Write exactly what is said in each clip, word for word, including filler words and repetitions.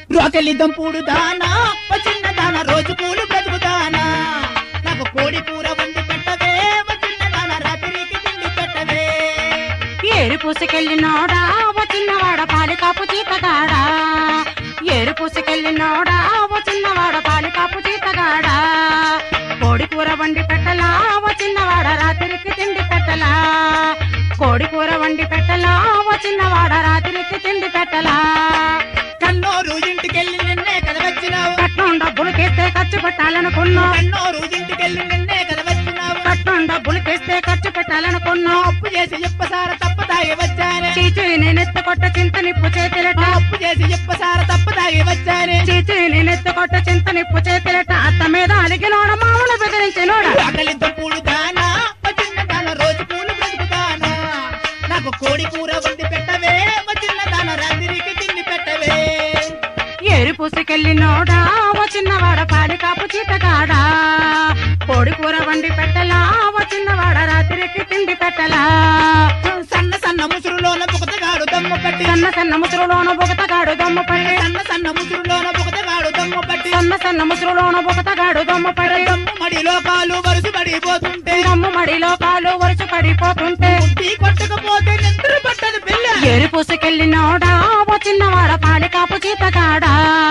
రోకలి దంపుడు దానా ఓ చిన్న దాన రోజు కూలి బ్రతుకుదానా నాకు కోడి కూర వండి పెట్టవే ఓ చిన్న దాన రాత్రికి తిండి పెట్టవే ఏరు పూసుకెళ్ళినోడా ఓ చిన్నవాడ పాలికాపు చీతగాడా ఏరు పూసుకెళ్ళినోడా ఓ చిన్నవాడ పాలికాపు చీతగాడా కోడి కూర వండి పెట్టలా ఓ చిన్నవాడ రాత్రికి తిండి పెట్టలా కోడి కూర వండి పెట్టలా ఓ చిన్నవాడ రాత్రికి తిండి పెట్టలా కన్నోరు ఇంటికెళ్ళి నిన్నే కదా వచ్చినావు కట్నం డబ్బులు కేస్తే ఖర్చు పెట్టాలనుకున్నావు కన్నోరు ఇంటికెళ్ళి నిన్నే కదా వచ్చినావు కట్నం డబ్బులు కేస్తే ఖర్చు పెట్టాలనుకున్నావు అప్పు చేసి చెప్పసార తప్పదాగి వచ్చానే చీచి నేనెత్త కొట్ట చింత నిప్పు చేతిలట అప్పు చేసి చెప్పసార తప్పదాగి వచ్చానే చీచి నేనెత్త కొట్ట చింత నిప్పు చేతిలట అత్త మీద అలిగినోడ మామూలు బెదిరించినోడ ఆకలి దంపుడు దానా ఓ చిన్న దాన రోజు కూలి బ్రతుకుదానా నాకు కోడి కూర వండి పెట్టవే ఓ చిన్న దాన రాత్రికి తిండి పెట్టవే ఏరు పూసుకెళ్ళినోడా ఓ చిన్నవాడ పాలికాపు చీతగాడా కోడి కూర వండి పెట్టలా ఓ చిన్నవాడ రాత్రికి తిండి పెట్టలా సన్న సన్న ముసురులోన బుగతగాడు దమ్ము పట్టి సన్న సన్న ముసురులోన బొగతగాడు దమ్ము పడి సన్న సన్న ముసురులోన బుగతగాడు దమ్ము పట్టి సన్న సన్న ముసురులోన బొగతగాడు దమ్ము పడి దమ్ము మడిలో కాలు వరుస పడిపోతుంటే దమ్ము మడిలో కాలు వరుస పడిపోతుంటే బుద్ధి కొట్టకపోతే నిద్ర పట్టదు పిల్ల ఏరు పూసుకెళ్ళినోడా ఓ చిన్నవాడ పాలికాపు చీతగాడా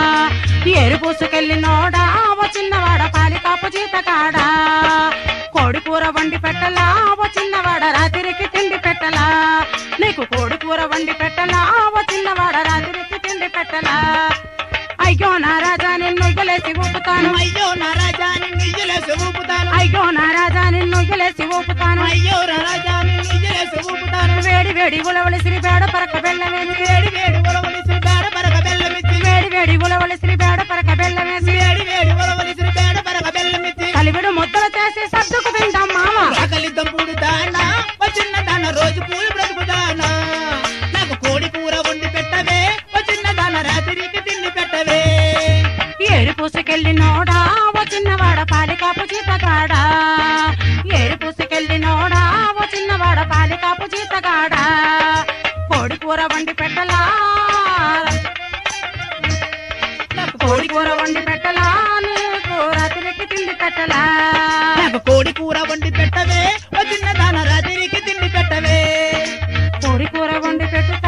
ఏరు పూసుకెళ్ళినోడా ఓ చిన్నవాడ పాలికాపు చీతగాడా కోడి కూర వండి పెట్టలా ఓ చిన్నవాడ రాత్రికి తిండి పెట్టలా నీకు కోడి కూర వండి పెట్టలా ఓ చిన్నవాడ రాత్రికి తిండి పెట్టలా అయ్యో నా రాజా నిన్ను గెలేసి ఊపుతాను అయ్యో నా రాజా నిన్ను ఇయ్యలేసి ఊపుతాను అయ్యో నా రాజా నిన్ను గెలేసి ఊపుతాను అయ్యో నా రాజా నిన్ను ఇయ్యలేసి ఊపుతాను వేడి వేడి ఉలవలి శ్రీ బేడ పరక బెల్లమేసి వేడి వేడి ఉలవలిసి బేడ పరక బెల్లమిచ్చి వేడి వేడి ఉలవలి శ్రీ బేడ పరక బెల్లమేసి వేడి వేడి ఉలవలిసి బేడ పరక బెల్లమిచ్చి కలివిడు ముద్దలు చేసి సర్దుకు తింటాం మామ ఆకలి దంపుడు దానా ఓ చిన్న దాన రోజు కూలి బ్రతుకుదానా నాకు కోడి కూర వండి పెట్టవే ఓ చిన్న దాన రాత్రికి తిండి పెట్టవే ఏరు పూసుకెళ్ళినోడా ఓ చిన్నవాడ పాలికాపు చీతగాడా ఏరు పూసుకెళ్ళినోడా ఓ చిన్నవాడ పాలికాపు చీతగాడా కోడి కూర వండి పెట్టలా కోడి కూర వండి పెట్టలా నీకు రాత్రికి తిండి పెట్టలా నాకు కోడి కూర వండి పెట్టవే ఓ చిన్న దాన రాత్రికి తిండి పెట్టవే కోడి కూర వండి పెట్టు